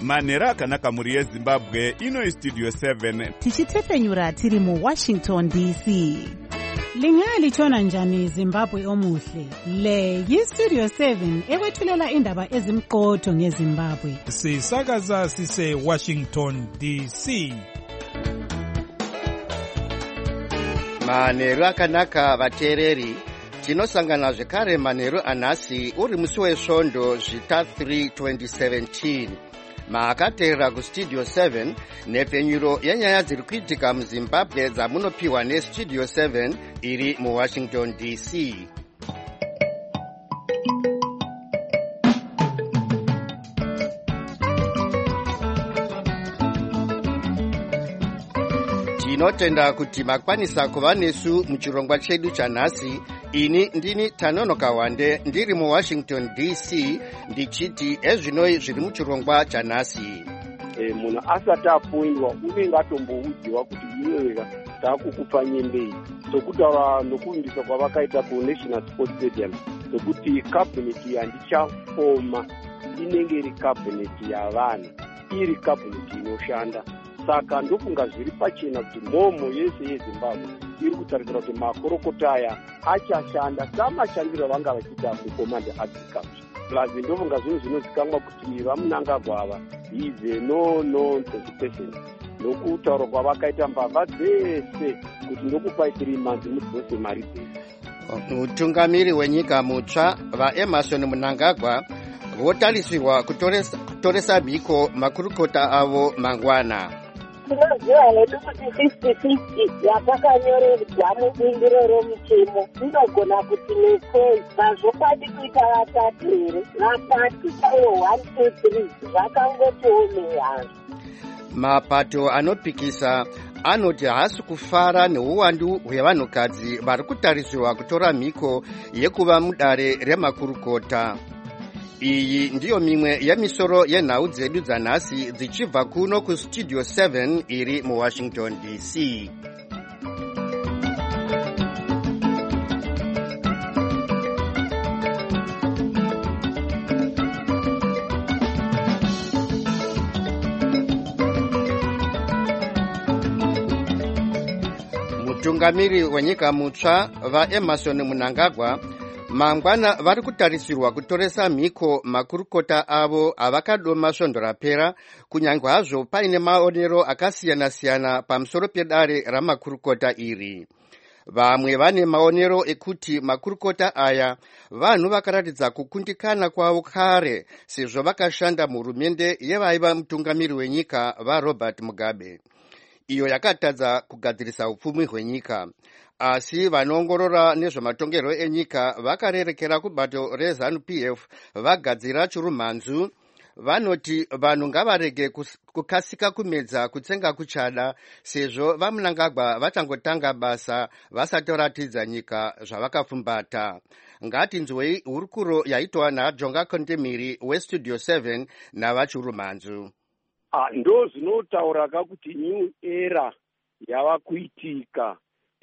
manhero akanaka mhuri yezimbabwe. Ino istudio 7 tichitefenyura tiri muWashington DC. Lingalitshona njani Zimbabwe omuhle? Le yistudio 7 ekwethulela indaba ezimqotho ngeZimbabwe. Sisakaza sise Washington DC. Manhero akanaka vateereri, tinosangana zvekare manhero anhasi uri musi wesvondo zvita 3 2017. Maakateerera kustudio 7 nhepfenyuro yenyaya dziri kuitika muZimbabwe dzamunopiwa nestudio 7 iri muWashington DC. Tinotenda kuti makwanisa kuva nesu muchirongwa chedu chanhasi. Ini ndini Tanonoka Wande ndiri muWashington DC ndichiti ezvinoi zviri muchirongwa chanhasi. Munhu asati apoindwa unenge atomboudziwa kuti iweweka takukupa nyembei sokutaura nokuvindisa kwavakaita kuNational Sports Stadium sokuti kabineti yandichafoma inenge iri kabineti yavanhu, iri kabineti inoshanda. Saka ndofunga zviri pachena kuti mhomo yese yeZimbabwe iri kutarisira kuti makorokota aya achashanda samashandiro vanga vachiita kucommand agriculture. Plus ndofunga zvinhu zvinozikamwa kuti vamunangagwa ava is a no-nonsense person. Nokutaura kwavakaita mbavha dzese kuti ndokupai 3 months mudzose mari dzese. Mutungamiri wenyika mutsva vaEmmerson Mnangagwa votarisirwa kutoresa mhiko makurukota avo mangwana. Tinoziva hedu kuti 50-50 yatakanyorerwa mubindiro romuchemo inogona kuti nesei mazvokwadi kuita vatatu here vatatu chaiwo 1 2 3 zvakangotiomei. Mapato anopikisa anoti haasi kufara neuwandu hwevanhukadzi vari kutarisirwa kutora mhiko yekuva mudare remakurukota. Iyi ndiyo mimwe yemisoro yenhau dzedu dzanhasi dzichibva kuno kustudio 7 iri muWashington DC. Mutungamiri wenyika mutsva vaEmmerson Mnangagwa mangwana vari kutarisirwa kutoresa mhiko makurukota avo avakadoma svondo rapera, kunyange hazvo paine maonero akasiyana-siyana pamusoro pedare ramakurukota iri. Vamwe vane maonero ekuti makurukota aya vanhu vakaratidza kukundikana kwavo kare sezvo vakashanda muhurumende yevaiva mutungamiri wenyika vaRobert Mugabe, iyo yakatadza kugadzirisa upfumi hwenyika. Asi vanoongorora nezvematongerwo enyika vakarerekera kubato reZANU-PF vagadzira chirumhanzu. Vanoti vanhu ngavarege kukasika kumedza kutsenga kuchada sezvo vaMnangagwa vachangotanga basa vasati varatidza nyika zvavakapfumbata. Ngatinzwei hurukuro yaitwa naJonga Kondemiri westudio 7 navachirumhanzu. Ndo zvinotaura kuti new era yava kuitika.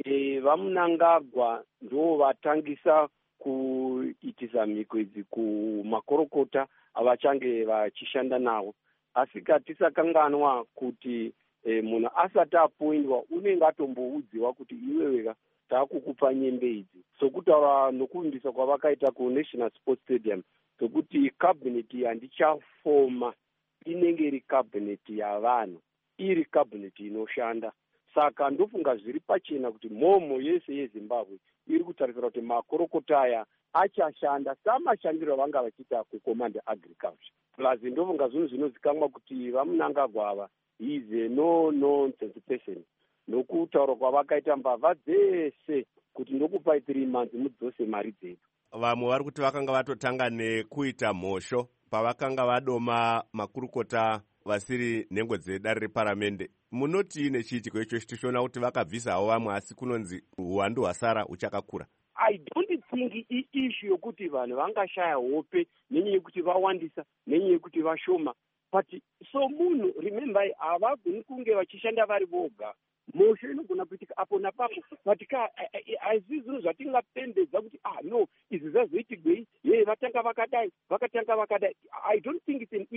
VaMnangagwa ndo vatangisa kuitisa mhiko idzi kumakorokota avachange vachishanda nawo. Asi katisakanganwa kuti munhu asati apoindwa unenge atomboudziwa kuti iweweka takukupa nyembe idzi sokutaura nokuvindisa kwavakaita kuNational Sports Stadium sokuti kabineti yandichafoma inenge iri kabineti yavanhu, iri kabineti inoshanda. Saka ndofunga zviri pachena kuti mhomo yese yeZimbabwe iri kutarisira kuti makorokota aya achashanda samashandiro vanga vachiita kucommand agriculture. Plus ndofunga zvinhu zvinozikamwa kuti vaMnangagwa ava is a no-nonsense person. Nokutaura kwavakaita mbavha dzese kuti ndokupai 3 months mudzose mari dzedu. Vamwe vari kuti vakanga vatotanga nekuita mhosho pavakanga vadoma makurukota vasiri nhengo dzedare reparamende. Munoti nechiitiko icho tichiona kuti vakabvisawo vamwe asi kunonzi uwandu hwasara uchakakura. I don't think issue yokuti vanhu vangashaya hope nenyaya yekuti vawandisa nenyaya yekuti vashoma. But so munhu remember havagoni kunge vachishanda vari voga. Mhosho inogona kuitika apo napapo. But hazvi zvinhu zvatingapembedza kuti no izvi zvazoitigwei vatanga vakadai vakatanga vakadai. I don't think it's an issue.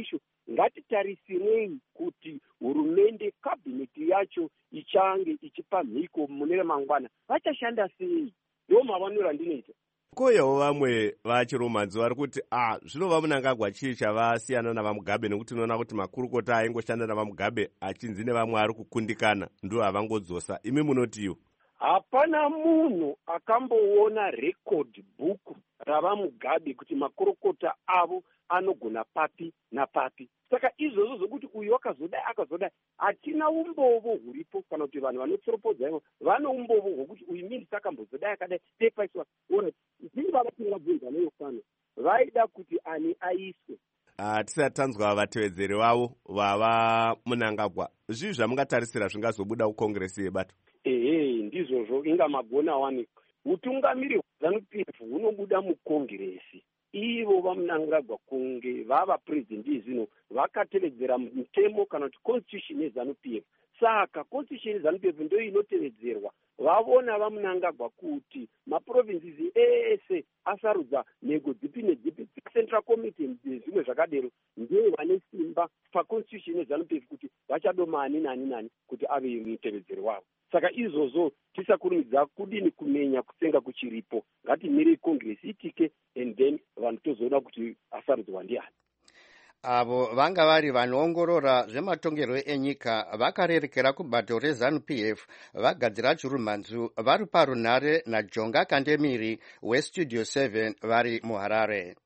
ngatitarisirei kuti hurumende kabhineti yacho ichange ichipa mhiko mune ramangwana vachashanda sei. Ndo mavaniro andinoita. Koyewo vamwe vachiromanzi vari kuti zvinova Mnangagwa chii chavasiyana navaMugabe, nekuti unoona kuti makurukota aingoshanda navaMugabe achinzi nevamwe ari kukundikana ndo havangodzosa. Imi munotiwo? Hapana munhu akamboona record book ravaMugabe kuti makurukota avo anogona papi napapi. Saka izvozvo zvokuti uyu akazodai hatina umbovo huripo, kana kuti vanhu vanotsoropodza ivo vane umbovo hwokuti uyu minista akambozodai akadai tepaiswa ora zvinhu vavatingabvunza neyo fano vaida kuti ani aiswe. Tisati tanzwa vatevedzeri vavo vava Mnangagwa, zvii zvamungatarisira zvingazobuda kukongresi yebato? Ndizvozvo inga magona wani utungamiri hwaZANU-PF hunobuda mukongresi. Ivo vaMnangagwa kunge vava president zvino vakatevedzera mutemo kana kuti constitution yeZANU-PF. Saka constitution yeZANU-PF ndio inotevedzerwa. Vavona vaMnangagwa kuti maprovinces ese asarudza nhengo dzipi nedzipi, central committee zvimwe zvakadero, ndio vane simba paconstitution yeZANU-PF kuti vachadoma ani nani kuti ave mutevedzeri wavo. Saka izvozvo tisakurumidza kudini kumenya kutsenga kuchiripo. Ngatimirei kongresi itike and then vanhu tozoona kuti asarudzwa ndiani. Avo vanga vari vanoongorora zvematongerwo enyika vakarerekera kubato reZANU-PF vagadzira chirumanzu vari parunhare naJonga Kandemiri weStudio 7 vari muHarare.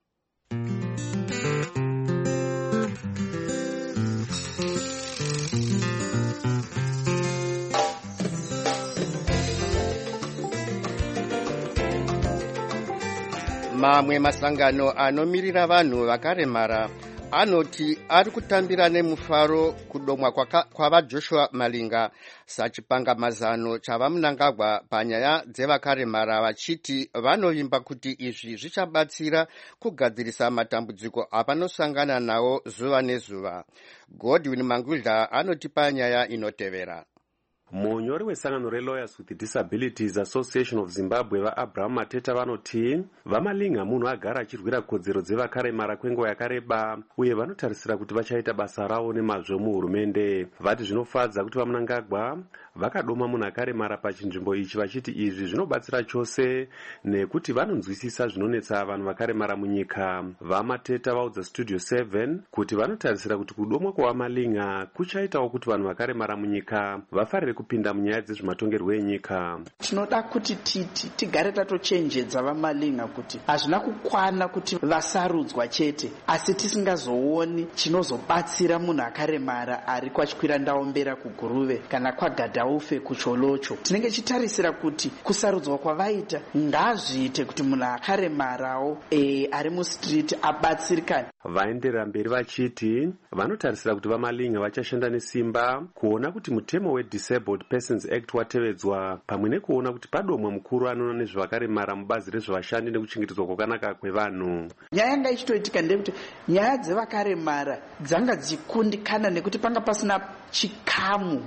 Mamwe masangano anomirira vanhu vakaremara anoti ari kutambira nemufaro kudomwa kwavaJoshua Malinga sachipangamazano chavaMnangagwa panyaya dzevakaremara, vachiti vanovimba kuti izvi zvichabatsira kugadzirisa matambudziko avanosangana nawo zuva nezuva. Godwin Mangudla anoti panyaya inotevera. Munyori wesangano reLawyers with Disabilities Association of Zimbabwe vaAbraham Mateta vanoti vaMalinga munhu agara achirwira kodzero dzevakaremara kwenguva yakareba uye vanotarisira kuti vachaita basa ravo nemazvo muhurumende. Vati zvinofadza kuti vaMnangagwa vakadoma munhu akaremara pachinzvimbo ichi, vachiti izvi zvinobatsira chose nekuti vanonzwisisa zvinonetsa vanhu vakaremara munyika. VaMateta vaudza Studio 7 kuti vanotarisira kuti kudomwa kwavaMalinga kuchaitawo kuti vanhu vakaremara munyika vafarire kupinda munyaya dzezvematongerwo enyika. Tinoda kuti tigare tatochenjedza vaMalinga kuti hazvina kukwana kuti vasarudzwa chete, asi tisingazooni chinozobatsira munhu akaremara ari kwachikwira ndaombera kuGuruve kana kwaGadhaufe kuCholocho. Tinenge chitarisira kuti kusarudzwa kwavaita ngazviite kuti munhu akaremarawo ari mustriti abatsirikane. Vaenderera mberi vachiti vanotarisira kuti vaMalinga vachashanda nesimba kuona kuti mutemo weDisabled Persons Act watevedzwa, pamwe nekuona kuti padomwa mukuru anoona nezvevakaremara mubazi rezvevashandi nekuchengetedzwa kwakanaka kwevanhu. Nyaya yanga ichitoitika ndekuti nyaya dzevakaremara dzanga dzichikundikana nekuti panga pasina chikamu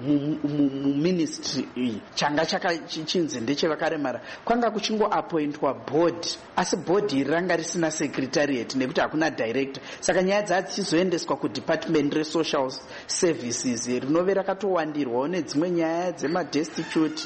muministry iyi changa chakachinzi ndechevakaremara. Kwanga kuchingoapointwa board, asi board iri ranga risina secretariat nekuti hakuna director. Saka nyaya dzadzichizoendeswa kudepartment resocial services rinove rakatowandirwawo nedzimwe nyaya dzemadestitute,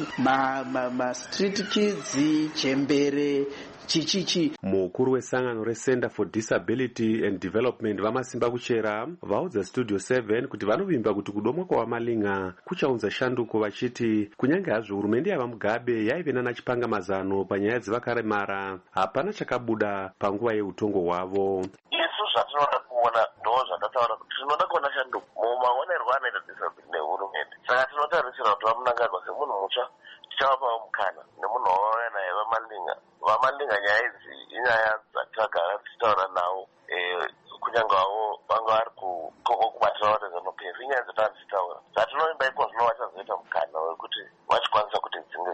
street kids, chembere chichichi. Mukuru wesangano reCenter for Disability and Development vamasimba kuchera vaudza Studio 7 kuti vanovimba kuti kudomwa kwavaMalinga kuchaunza shanduko, vachiti kunyange hazvo hurumende yavaMugabe yaive nachipangamazano panyaya dzevakaremara hapana chakabuda panguva yeutongo hwavo. Isu zvatinoda kuona ndo zvandataura kuti tinoda kuona shanduko mumaonerwo anoita disability nehurumende. Saka tinotarisira kuti vaMnangagwa semunhu mutsva tichavapawo mukana nemunhu wavauya naye vaMalinga. Nyaya idzi inyaya dzatakagara tichitaura nawo kunyange wavo vanga vari kubatira kuti ZANU-PF inyaya dzatanga tichitaura. Zvatinovimba iko zvino vachazoita mukana wekuti vachikwanisa kuti dzinge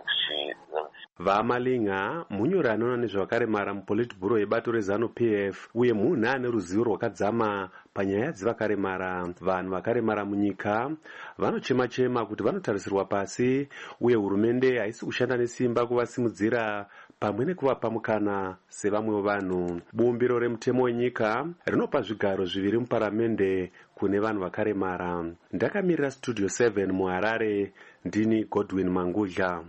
vaMalinga munyori anoona nezvevakaremara mupolitburo yebato reZANU-PF uye munhu ane ruzivo rwakadzama panyaya dzevakaremara. Vanhu vakaremara munyika vanochema kuti vanotarisirwa pasi uye hurumende haisi kushanda nesimba kuvasimudzira pamwe nekuvapa mukana sevamwewo vanhu. Bumbiro remutemo wenyika rinopa zvigaro 2 muparamende kune vanhu vakaremara. Ndakamirira Studio 7 muHarare, ndini Godwin Mangudla.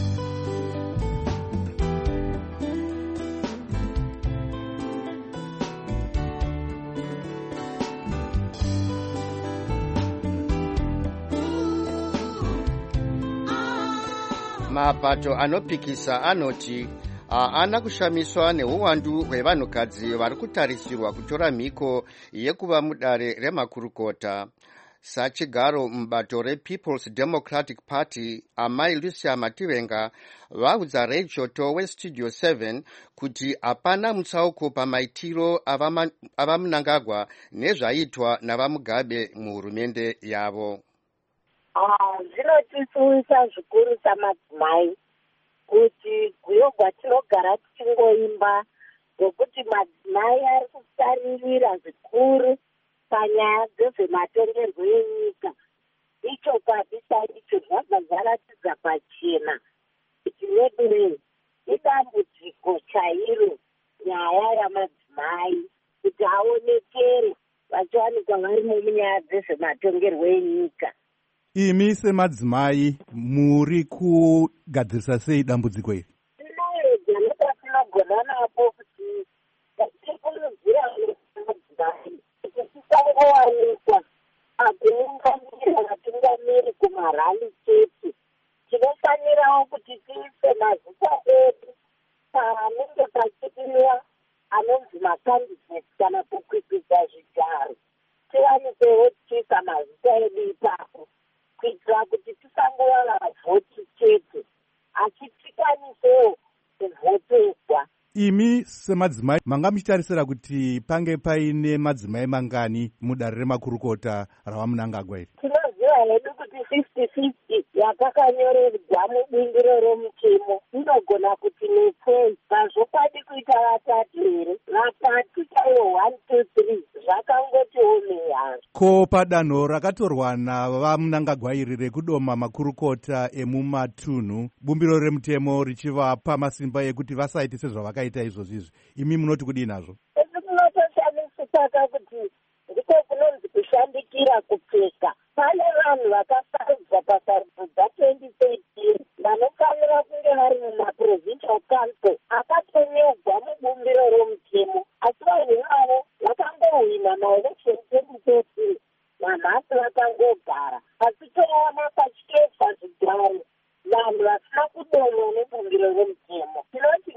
Mapato anopikisa anoti haana kushamiswa neuwandu hwevanhukadzi vari kutarisirwa kutora mhiko yekuva mudare remakurukota. Sachigaro mubato rePeople's Democratic Party, amai Lucia Mativenga vaudza Rechoto weStudio 7 kuti hapana mutsauko pamaitiro avaMnangagwa nezvaitwa navaMugabe muhurumende yavo. Zvinotisuwisa zvikuru samadzimai kuti kuyogwa tinogara tichingoimba zvokuti madzimai ari kusaririra zvikuru panyaya dzezvematongerwo enyika. Icho kwabisa icho zvabva zvaratidza pachena kuti wedurei idambudziko chairo nyaya yamadzimai kuti aonekere vachiwanikwa varimo munyaya dzezvematongerwo enyika. Imi semadzimai muri kugadzirisa sei dambudziko iri? Tinoedza nepatinogona napo kuti tikurudzira madzimai kuti tisangowanikwa akuunganira vatungamiri kumarali chete. Tinofanirawo kuti tiise mazita edu panenge pachipimiwa anonzi makandidheti kana kukwikwidza zvigaro. Tiwanisewo tiisa mazita edu ipapo kuitira kuti tisangova vavhoti chete asi tikwanisewo kuvhoterwa. Imi semadzimai manga muchitarisira kuti pange paine madzimai mangani mudare remakurukota ravaMnangagwa iri? Tinoziva hedu kuti 50-50 yatakanyorerwa mubindiro romutemo inogona kuti nepfei pazvokwadi kuita vatatu here vatatu chaiwo 1 2 3 zvakangotiwo meyaro. Ko padanho rakatorwa navaMnangagwa iri rekudoma makurukota emumatunhu, bumbiro remutemo richivapa masimba ekuti vasaite sezvavakaita izvozvizvi, imi munoti kudii nazvo? Esi kunotoshamisika kuti ndiko kunonzi kushandikira kupfeka. Pane vanhu vakasarudzwa pasarudzo dza2013 vanofanira kunge vari mumaprovincial council akatonyorwa mubumbiro romutemo, asi vanhu ivavo vakangohwina maelection 2013 namhasi vakangogara. Asi toona pachitoiswa zvigaro vanhu vasina kudomwa nebumbiro romutemo. Tinoti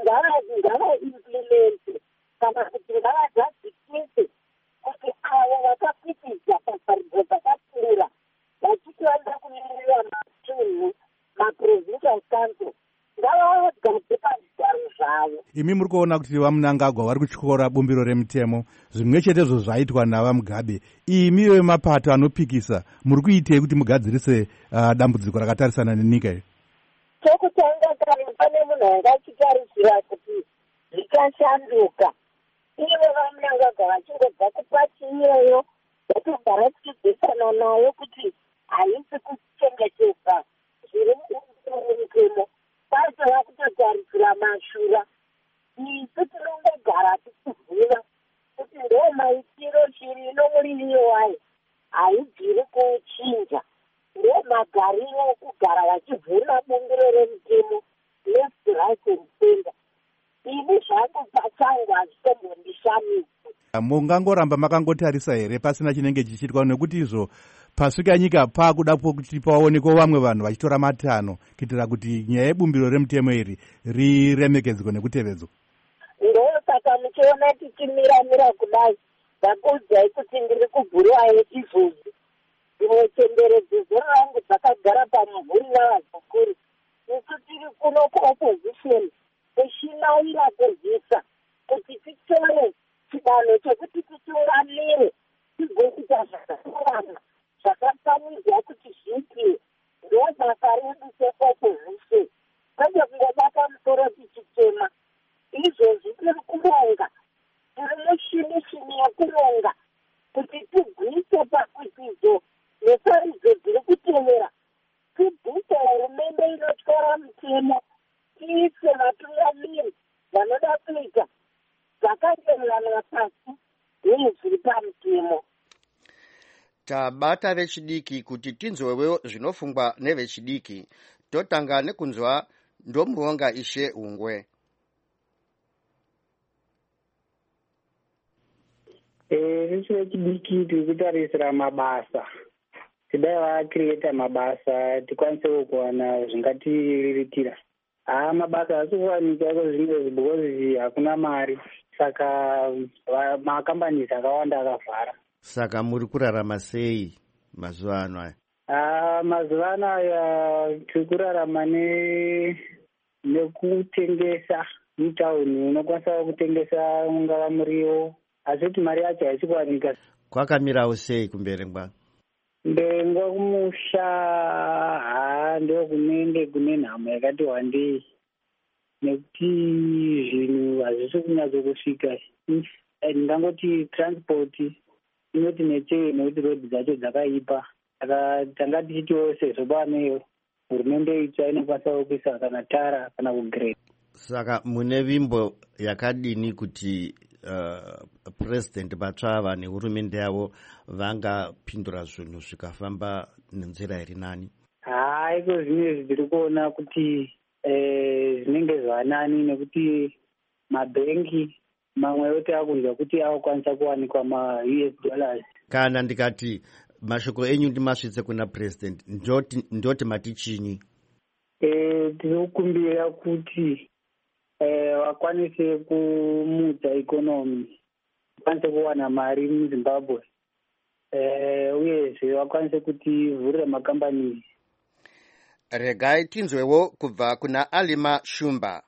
ngavaimplemente kana kuti ngavadzadzikise kuti avo vakapitidza pasarudzo dzakapfuura vachitoanda kumirira matunhu maprovincial council ngavagadze pazvigaro zvavo. Imi muri kuona kuti vaMnangagwa vari kutyora bumbiro remutemo zvimwe chetezvo zvaitwa navaMugabe. Imi vemapato anopikisa muri kuitei kuti mugadzirise dambudziko rakatarisana nenyika iyi? Chokutanga kana pane munhu anga achitarisira kuti zvikashanduka ivo vaMnangagwa vachingobva kupasi iyoyo vatogara tichidzisana nayo kuti haisi kuchengetedza zviri mutemo kwatova kutotarisira mashura. Isu tinongogara tichivhuna kuti ndo maitiro chiri nomuriviro wayo haibviri kuchinja, ndo magariro okugara vachivhuna bumbiro remutemo left right and center. Ini zvangu pachangu hazvitombondishamisi. Mungangoramba makangotarisa here pasina chinenge chichiitwa, nekuti izvo pasvika nyika paakudapo kuti paonekwa vamwe vanhu vachitora matanho kuitira kuti nyaya yebumbiro remutemo iri riremekedzwe nekutevedzwa? Ndosaka muchiona tichimiramira kudai ndakuudzai kuti ndiri kubhuruwayo izvozvi. Imwe chemberedzo rangu dzakagara pamuvhuri navazukuru. Isu tiri kuno kuopposition tichinaira kuzisa kuti titore chidanho chekuti titungamire tigoita zvakasiyana zvakafanirwa kuti zviitwe. Ndo basa redu seopposition, kwete kungobata musoro tichitema. Izvozvi tiri kuronga, tiri mushini yekuronga kuti tigwise pakwitidzo nesaridzo dziri kutevera, tibvise hurumende inotyora mutemo, tiise vatungamiri vanoda kuita zvakatenderana pasi nezviri pamutemo. tabata vechidiki kuti tinzwewo zvinofungwa nevechidiki. Totanga nekunzwa Ndomuwonga Ishe Ungwe. Isu vechidiki tiri kutarisira mabasa, tidai vakireta mabasa tikwanisewo kuwana zvingatiriritira. Mabasa asi kuwanika kozvinezvi because hakuna mari, saka makambanizi akawanda akavhara. Saka muri kurarama sei mazuva ano aya? Mazuva ano aya tiri kurarama nekutengesa mutauni. Unokwanisa kutengesa ungava muriwo, asi kuti mari yacho haisi kuwanika. Kwakamirawo sei kuMberengwa? Mberengwa kumusha ndo kunenge kune nhamo yakati wandei, nekuti zvinhu hazvisi kunyatsokusvika. Ndangoti transport inoti nechei nekuti rodhi dzacho dzakaipa. Saka tanga tichitiwo sezvo paneyo hurumende itsva inokwanisa kuisa kana tara kana kugrade. Saka mune vimbo yakadini kuti president vatsva nehurumende yavo vangapindura zvinhu zvikafamba nenzira iri nani? Iko zvinezvi tiri kuona kuti zvinenge zvanani, nekuti mabhengi mamwewo taakunzwa kuti akukwanisa kuwanikwa ma-US dollars. Kana ndikati mashoko enyu ndimasvitse kuna president, ndoti mati chinyi? Tiri kukumbira kuti vakwanise kumutsa ikonomi, vakwanise kuwana mari muZimbabwe, uyezve vakwanise kuti vhurira makambani. Regai tinzwewo kubva kuna Alima Shumba.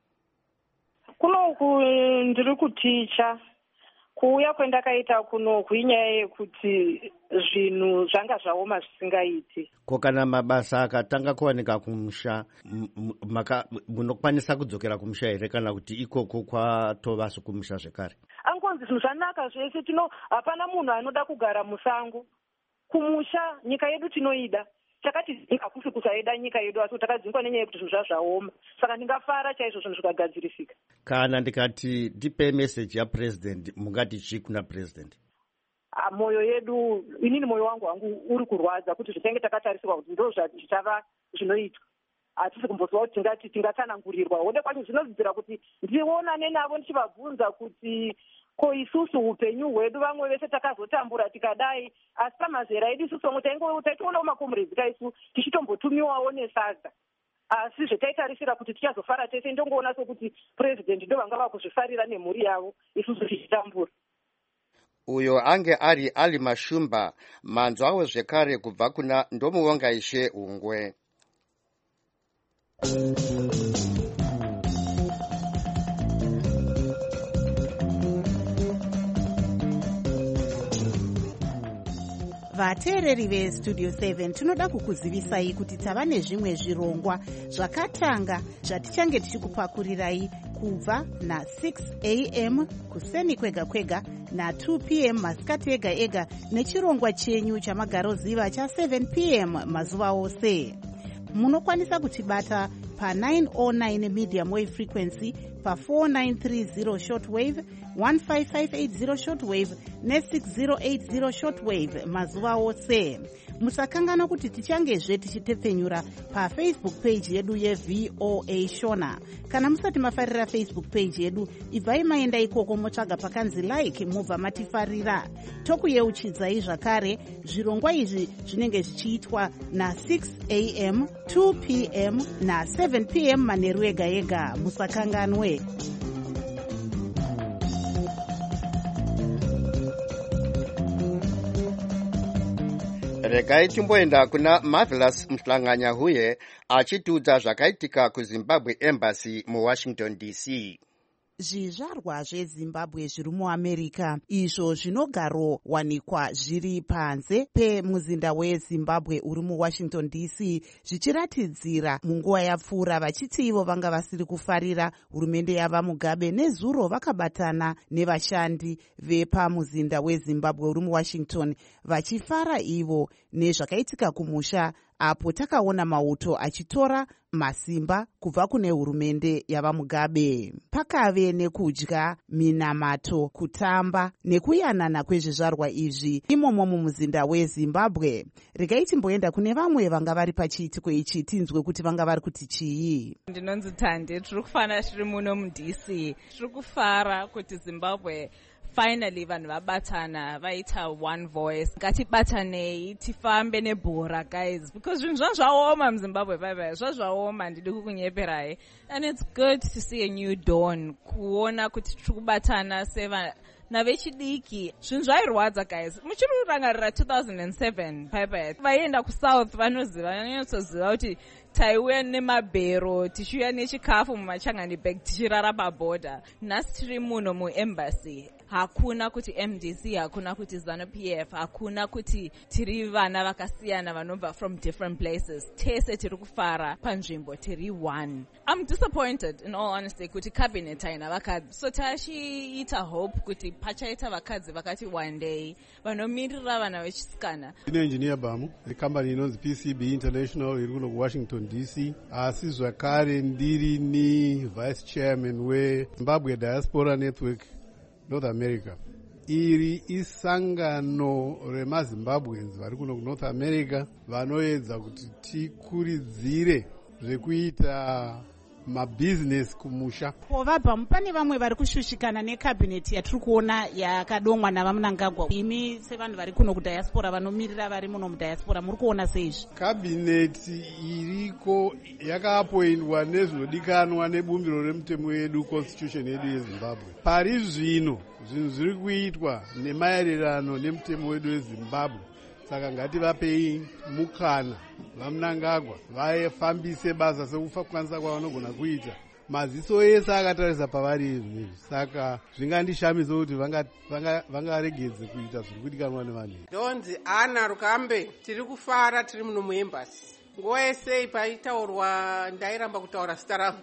Kunoku ndiri kuticha. Kuuya kwendakaita kunoku inyaya yekuti zvinhu zvanga zvaoma zvisingaiti. Ko kana mabasa akatanga kuwanika kumusha, munokwanisa kudzokera kumusha here kana kuti ikoko kwatova sokumusha zvekare? Angonzi zvinhu zvanaka zvese, hapana munhu anoda kugara musango. Kumusha nyika yedu tinoida. Takati hakusi kusaida nyika yedu, asi takadzingwa nenyaya yekuti zvinhu zvazvaoma. Saka ndingafara chaizvo zvinhu zvikagadzirisika. Kana ndikati ndipe meseji yapresident, mungati chii kuna president? Moyo yedu, inini moyo wangu uri kurwadza kuti zvichange takatarisirwa kuti ndo zvichava zvinoitwa. Hatisi kumbosiwa kuti tingatsanangurirwa. Hode kwacho zvinozidzira kuti ndionane navo ndichivabvunza kuti ko isusu upenyu hwedu vamwe vese takazotambura tikadai, asi pamazera edu isusu vamwe taitoonawo makomuredzi kaisu tichitombotumiwawo nesadza. Asi zvetaitarisira kuti tichazofara tese ndongoona sokuti president ndo vanga vakuzvifarira nemhuri yavo, isusu tichitambura. Uyo ange ari Alima Shumba, manzwawo zvekare kubva kuna Ndomuwonga Ishe Ungwe. vateereri vestudio 7 tinoda kukuzivisai kuti tava nezvimwe zvirongwa zvakatanga zvatichange tichikupakurirai kubva na6 am kuseni kwega kwega na2 pm masikati ega ega nechirongwa chenyu chamagaroziva cha7 pm mazuva ose. Munokwanisa kutibata pa909 medium wave frequency, pa4930 shortwave, 15580 shortwave ne6080 shortwave mazuva ose. Musakangana kuti tichangezve tichitepfenyura pafacebook page yedu yeVOA Shona. Kana musati mafarira Facebook page yedu, ibvai maenda ikoko motsvaga pakanzi like mubva matifarira. Tokuyeuchidzai zvakare zvirongwa izvi zvinenge zvichiitwa na6 am, 2 pm na7 pm manheru ega ega. Musakanganwe. Regai timboenda kuna Marvelous Mhlanganya huye achitiudza zvakaitika kuZimbabwe Embassy muWashington DC. Zvizvarwa zveZimbabwe zviri muAmerica izvo zvinogarowanikwa zviri panze pemuzinda weZimbabwe uri muWashington DC zvichiratidzira munguva yapfuura vachiti ivo vanga vasiri kufarira hurumende yava Mugabe, nezuro vakabatana nevashandi vepamuzinda weZimbabwe uri muWashington vachifara ivo nezvakaitika kumusha apo takaona mauto achitora masimba kubva kune hurumende yavamugabe. Pakave nekudya, minamato, kutamba nekuyanana kwezvizvarwa izvi imomo mumuzinda weZimbabwe. Regai timboenda kune vamwe vanga vari pachiitiko ichi tinzwe kuti vanga vari kuti chii. Ndinonzi Thande, tiri kufara tiri muno muDC. Tiri kufara kuti Zimbabwe finally vanhu vabatana vaita one voice. Ngatibatanei tifambe nebhora guys, because zvinhu zvazvaoma muZimbabwe bye zvazvaoma, handidi kukunyeperai. And it's good to see a new dawn, kuona kuti tiri kubatana navechidiki. Zvinhu zvairwadza guys, muchiri kurangarira 2007 bye vaienda kusouth vanotsoziva kuti taiuya nemabhero tichiuya nechikafu mumachangani bag tichirara pabhodha. Nhasi tiri muno muembassy, hakuna kuti MDC, hakuna kuti ZANU-PF, hakuna kuti tiri vana vakasiyana vanobva from different places. Tese tiri kufara panzvimbo, tiri one. I'm disappointed in all honesty kuti cabinet haina vakadzi, so tachiita hope kuti pachaita vakadzi vakati one day vanomirira vana vechisikana. Ine engineer Bamu, company inonzi PCB International iri kuno kuWashington DC, asi zvakare ndiri ni vice chairman weZimbabwe Diaspora Network North America. Iri isangano remaZimbabweans vari kuno kuNorth America vanoedza kuti tikuridzire zvekuita mabusiness kumusha. Kovabva pane vamwe vari kushushikana nekabineti yatiri kuona yakadomwa navaMnangagwa. Imi sevanhu vari kuno kudiaspora vanomirira vari muno mudiaspora muri kuona seizvi? Kabineti iriko yakaapoindwa nezvinodikanwa nebumbiro remutemo wedu, constitution yedu yeZimbabwe. Pari zvino zvinhu zviri kuitwa nemaererano nemutemo wedu weZimbabwe. Saka ngativapei mukana vaMnangagwa vafambise basa sekukwanisa kwavanogona kuita. Maziso ese akatarisa pavari izvi. Saka zvingandishamisa kuti vangaregedze kuita zviri kudikanwa nevanhu. Ndonzi Ana Rukambe, tiri kufara tiri muno muembassy. Nguva yese paitaurwa ndairamba kutaura zita rangu.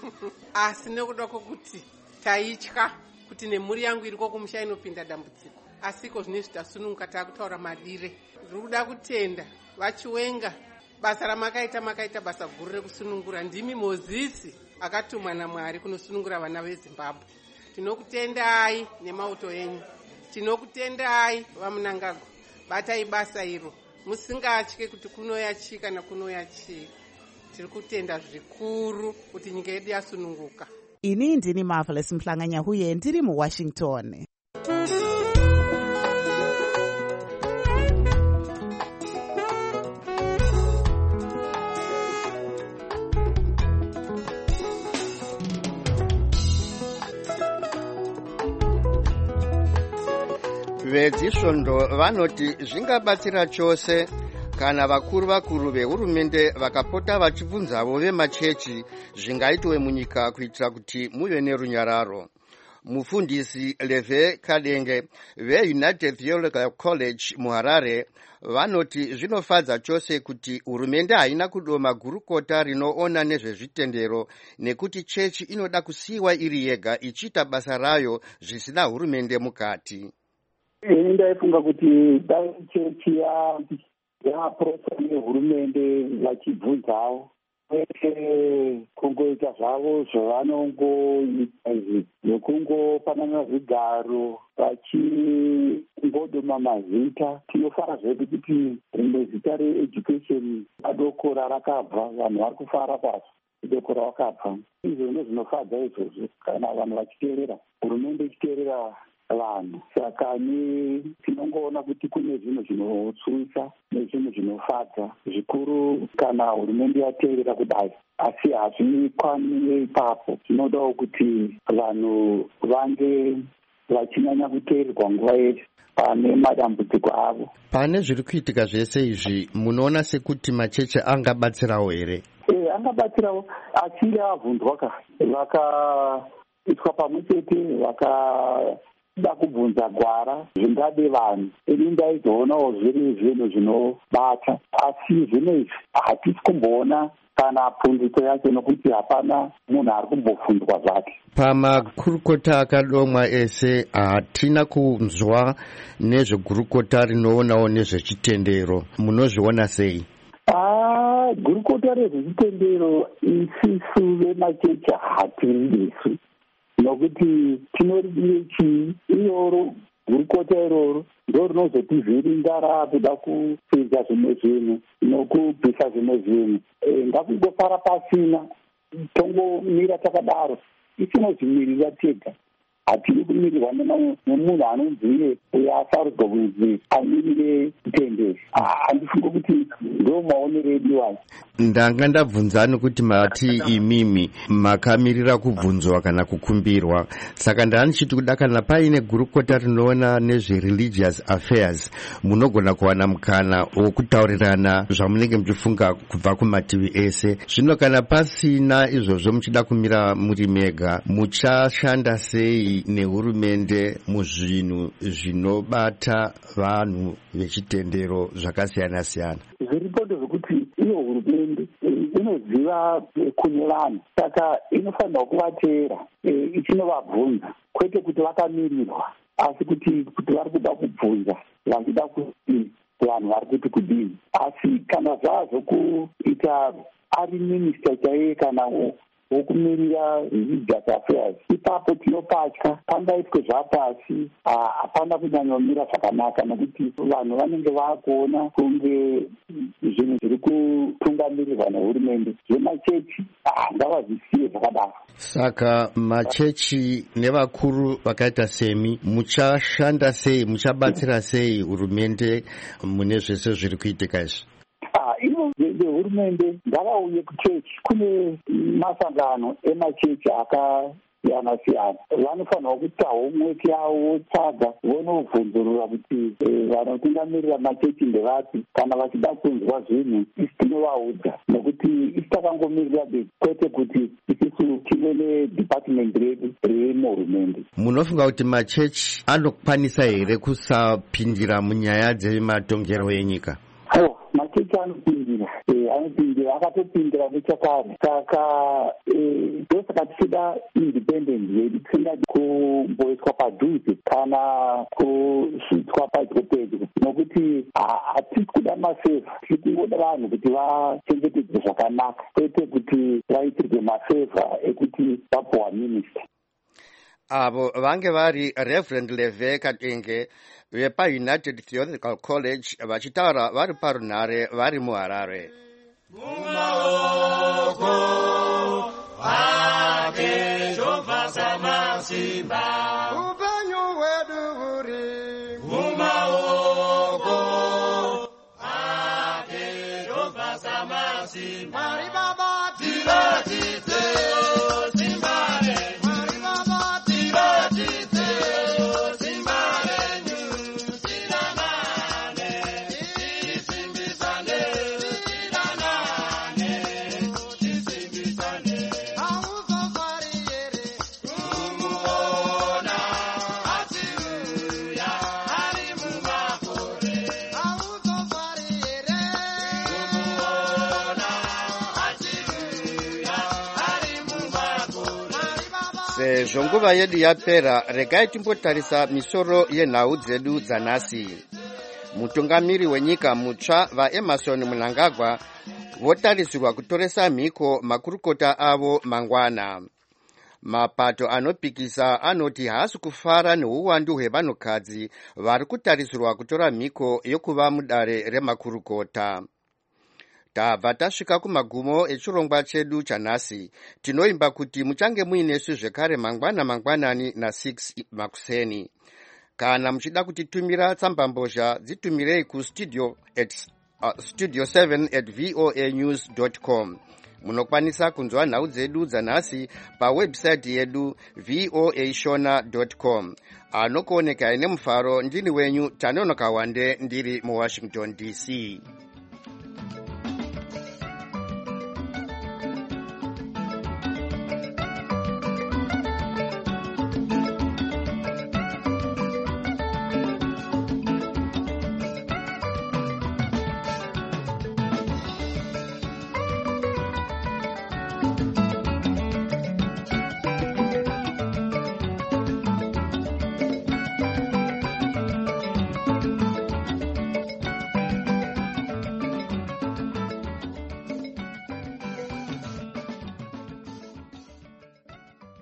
Asi nekuda kwokuti taitya kuti nemhuri yangu iriko kumusha inopinda dambudziko. Asiko zvinezvi tasununguka taakutaura madire. Ndiri kuda kutenda vachiwenga basa ramakaita basa guru rekusunungura. Ndimi Mozisi akatumwa naMwari kunosunungura vana veZimbabwe. Tinokutendai nemauto enyu, tinokutendai vaMnangagwa. Batai basa iro, musingatye kuti kunoya chii kana kunoya chii. Tiri kutenda zvikuru kuti nyika yedu yasununguka. Ini ndini Marvelous Mhlanganyahuye, ndiri muWashington. Vezisvondo vanoti zvingabatsira chose kana vakuru vehurumende vakapota vachibvunzavo vemachechi zvingaitwe munyika kuitira kuti muve nerunyararo. Mufundisi Leve Kadenge veUnited Theological College muHarare vanoti zvinofadza chose kuti hurumende haina kudoma gurukota rinoona nezvezvitendero nekuti chechi inoda kusiyiwa iri yega ichiita basa rayo zvisina hurumende mukati. Ndaifunga kuti dai chechi yaprofita nehurumende vachibvunzawo kungoita zvavo zvavanongoita izvi nekungopanana zvigaro vachingodoma mazita. Tinofara zvedu kuti rimwe zita reeducation adoko rarakabva, vanhu vari kufara pasi doko ravakabva. Izvozvo zvinofadza izvozvo kana vanhu vachiteerera hurumende ichiteerera vanhu. Saka tinongoona kuti kune zvinhu zvinotsuwisa nezvinhu zvinofadza zvikuru kana hurumende yateerera kudai, asi hazvikwani ipapo. Zvinodawo kuti vanhu vange vachinyanya kuteererwa nguva yese pane madambudziko avo. Pane zviri kuitika zvese izvi, munoona sekuti machechi angabatsirawo here? Angabatsirawo achinge avhunzwa vakaitwa pamwe chete da kubvunza gwara zvingade vanhu. Ini ndaizoonawo zviri zvinhu zvinobata, asi zvinezvi hatisi kumboona kana pundutso yacho nokuti hapana munhu ari kumbofundwa zvake. Pamakurukota akadomwa ese hatina kunzwa nezvegurukota rinoonawo nezvechitendero. Munozviona sei? gurukota rezvechitendero isisu vemachechi hatiridesu nokuti tinoridire chii iroro gurukota iroro ndo rinozotivhiringa rakuda kupedza zvimwe zvinhu nokubvisa zvimwe zvinhu. Ngakungofara pasina tongomira takadaro isinozvimirira tega. Hatiri kumirirwa nemunhu anonziye uyo asarudzwa kunzi amirire kutenderi. Handifunga kuti ndo maonero edu ayo. Ndanga ndabvunza nokuti mati imimi makamirira kubvunzwa kana kukumbirwa, saka ndanichiti kuda kana paine gurukota rinoona nezvereligious affairs munogona kuwana mukana wokutaurirana zvamunenge muchifunga kubva kumativi ese. Zvino kana pasina izvozvo muchida kumira muri mega, muchashanda sei nehurumende muzvinhu zvinobata vanhu vechitendero zvakasiyana siyana? Zviripo ndezvekuti iyo hurumende inoziva kune vanhu, saka inofanirwa kuvateera ichinovabvunza, kwete kuti vakamirirwa, asi kuti vari kuda kubvunza vachida kuti vanhu vari kuti kudini. Asi kana zvazvo kuita ari minista chaiye kana wokumirira religious affairs, ipapo tinopatya pangaitwe zvapasi, hapana kunyanyomira zvakanaka, nokuti vanhu vanenge vakuona kunge zvinhu zviri kutungamirirwa nehurumende. Zvemachechi ngavazvisiye zvakadaro. Saka machechi nevakuru vakaita semi muchashanda sei, muchabatsira sei hurumende mune zvese zviri kuitika izvi? Hurumende ngavauye kuchechi. Kune masangano emachechi akasiyana siyana, vanofanirwa kuita homework yavo, votsvaga vonovhunzurura kuti vanotungamirira machechi ndevapi. Kana vachida kunzwa zvinhu isi tinovaudza, nokuti isi takangomirira besi, kwete kuti isisu tive nedepartment redu remuhurumende. Munofunga kuti machechi anokwanisa here kusapindira munyaya dzematongero enyika? Machechi anopindira, akatopindira nechakare. Saka ndosaka tichida independence yedu, tisingadi kumboiswa padhuze kana kusvitswa pedyo pedyo, nokuti hatisi kuda mafevha, tiri kungoda vanhu kuti vachengetedzwe zvakanaka, kwete kuti vaitirwe mafevha ekuti vapuwa minista. Avo vange vari Reverend Leve Katenge vepaUnited Theological College vachitaura vari parunhare vari muHarare. Mumaoko ake Jehovha Samasimba, upenyu hwedu huri mumaoko ake Jehovha Samasimba. Mari Baba tiratidze sezvo nguva yedu yapera, regai timbotarisa misoro yenhau dzedu dzanhasi. Mutungamiri wenyika mutsva vaEmerson Mnangagwa votarisirwa kutoresa mhiko makurukota avo mangwana. Mapato anopikisa anoti haasi kufara neuwandu hwevanhukadzi vari kutarisirwa kutora mhiko yokuva mudare remakurukota. Tabva tasvika kumagumo echirongwa chedu chanhasi. Tinoimba kuti muchange muinesu zvekare mangwanani na6 makuseni. Kana muchida kutitumira tsambambozha dzitumirei kustudio 7@voanews.com. Munokwanisa kunzwa nhau dzedu dzanhasi pawebsite yedu voashona.com. Anokuoneka ine mufaro ndini wenyu Tanonoka Wande ndiri muWashington DC.